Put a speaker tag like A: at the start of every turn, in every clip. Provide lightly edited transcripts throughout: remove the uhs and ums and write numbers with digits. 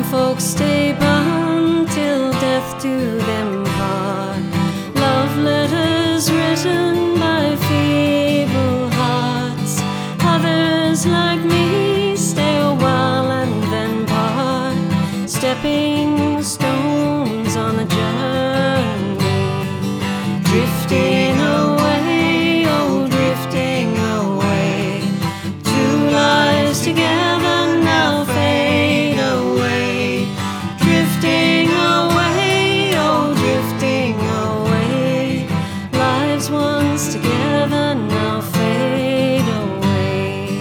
A: folks stay bound till death do them part. Love letters written by feeble hearts. Others like me stay a while and then part. Stepping stones on a journey, drifting away, oh drifting away. Two lives together now fade away, drifting away, oh drifting away. Lives once together now fade away.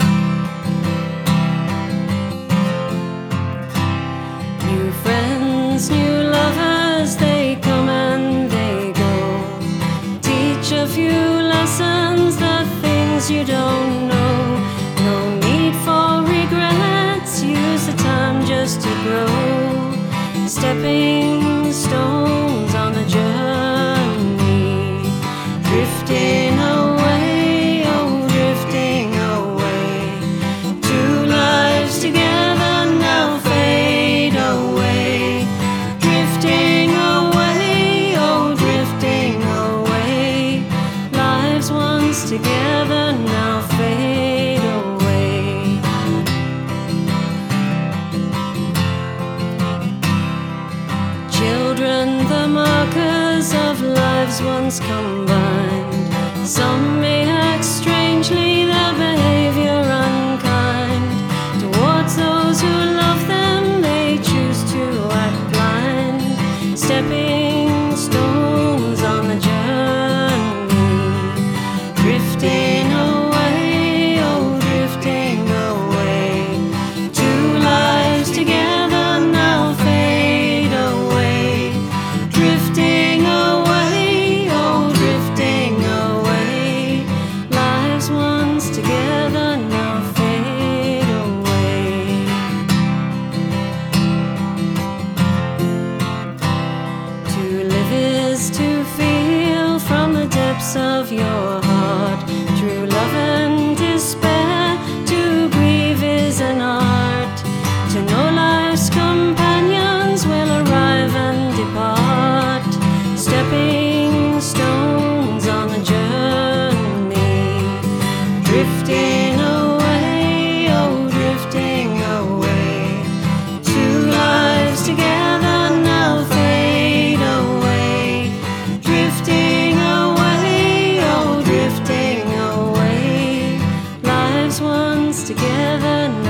A: New friends, new lovers, they come and they go. Teach a few lessons, the things you don't know. No need for regrets, use the time just to grow. Stepping stones on a journey, drifting away, oh drifting away. Two lives together now fade away, drifting away, oh drifting away. Lives once together now fade away. Children, the markers of lives once combined. Some may act strangely, their behavior unkind. Towards those who love them, they choose to act blind. Stepping stones on the journey, drifting away, oh drifting away. Two lives together now fade away, drifting away, oh drifting away. Lives once together now fade away. To live is to feel from the depths of your heart. Through love and despair, to grieve is an art. To know life's companions will arrive and depart. Stepping stones on the journey, drifting away, oh drifting away. Two lives together now fade away, drifting away, oh drifting away. Lives once together